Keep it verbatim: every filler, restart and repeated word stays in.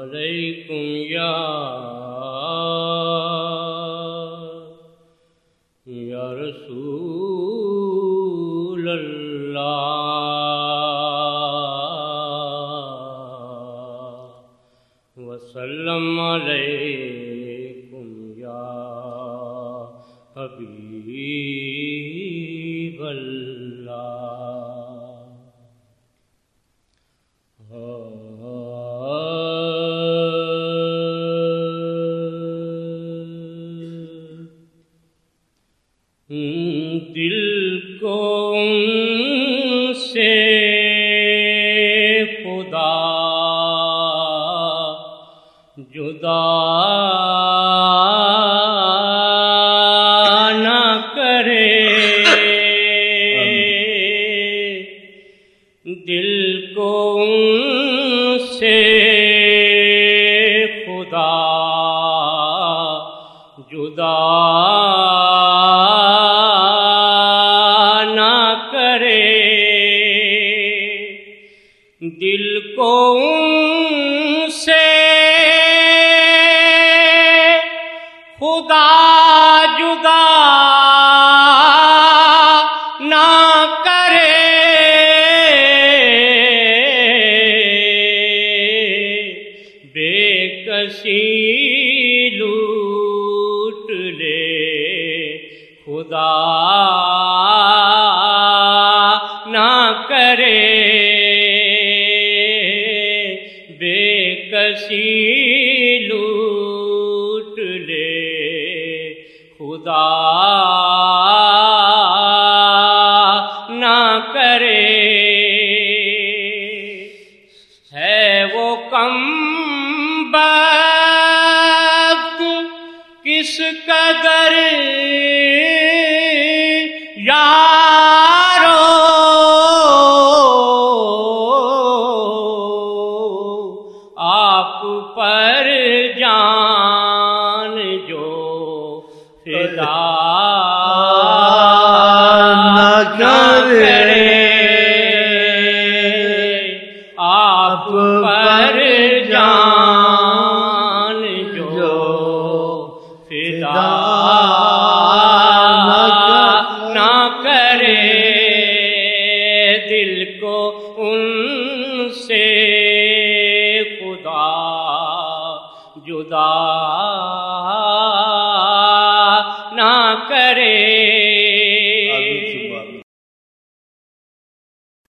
علیکم یا یا رسول اللہ وسلم علیکم یا حبیب اللہ. دل کو ان سے خدا جدا نہ کرے، دل کو ان سے خدا جدا دل کو ان سے خدا جدا نہ کرے، بے کسی لوٹ لے خدا نہ کرے، بے کسی لوٹ لے خدا نہ کرے. ہے وہ کم بخت کس قدر یارو آپ پر جان جو فدا نہ کرے، آپ پر جان جو فدا نہ کرے، دل کو ان سے